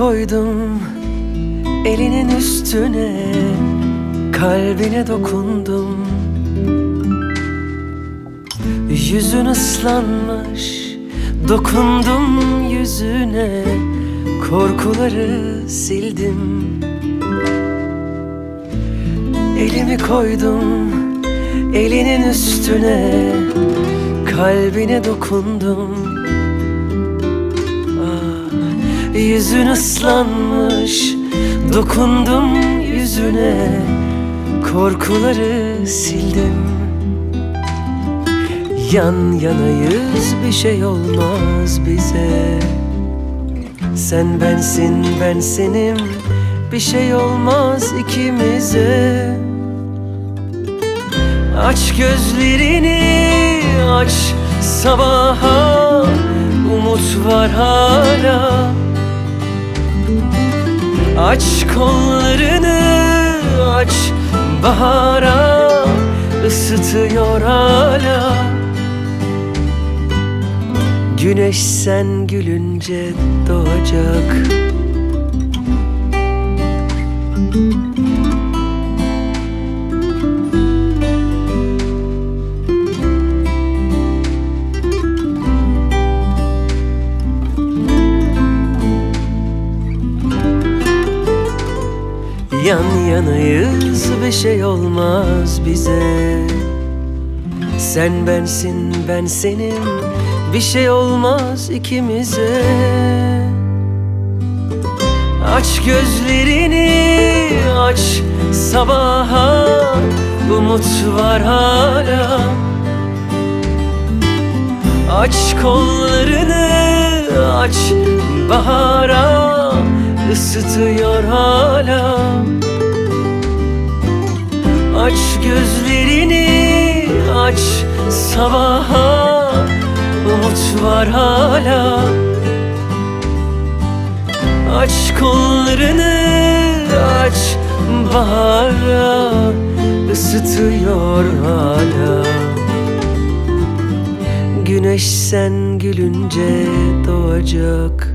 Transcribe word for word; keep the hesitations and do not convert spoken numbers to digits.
koydum elinin üstüne, kalbine dokundum. Yüzün ıslanmış, dokundum yüzüne, korkuları sildim. Elimi koydum elinin üstüne, kalbine dokundum. Ah, yüzün ıslanmış, dokundum yüzüne, korkuları sildim. Yan yanayız, bir şey olmaz bize. Sen bensin, ben senim, bir şey olmaz ikimize. Aç gözlerini, aç sabaha, umut var hala. Aç kollarını, aç bahara, ısıtıyor hala. Güneş sen gülünce doğacak. Yan yanayız, bir şey olmaz bize. Sen bensin, ben senim, bir şey olmaz ikimize. Aç gözlerini, aç sabaha, umut var hala. Aç kollarını, aç bahara, ısıtıyor hala. Aç gözlerini, aç sabaha, umut var hala. Aç kollarını, aç bahara, ısıtıyor hala. Güneş sen gülünce doğacak.